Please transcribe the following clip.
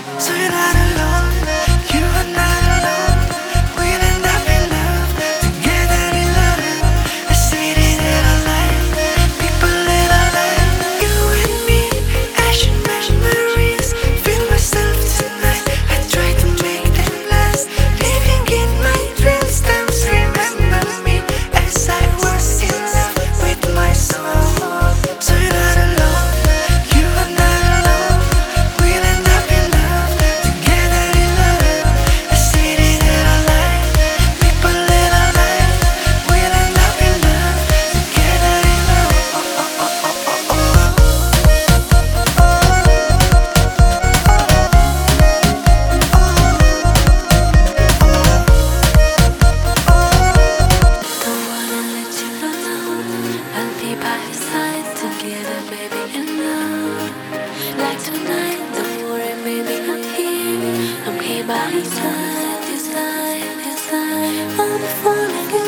So you're not alone, you are not alone. We'll end up in love, together in love. A city that I like, people that I like. You and me, ancient memories. Feel myself tonight, I try to make them last. Living in my dreams, times remember me as I was in love with my soul. So you're not alone, you are not alone. We'll end up in love, together in love. A city that I like, people that I like. We'll end up in love, together in love. Don't wanna let you alone. I'll be by your side, together, baby, you know. Like tonight, don't worry, baby, I'm here. I'm here by your side, your side, your side. I'm falling.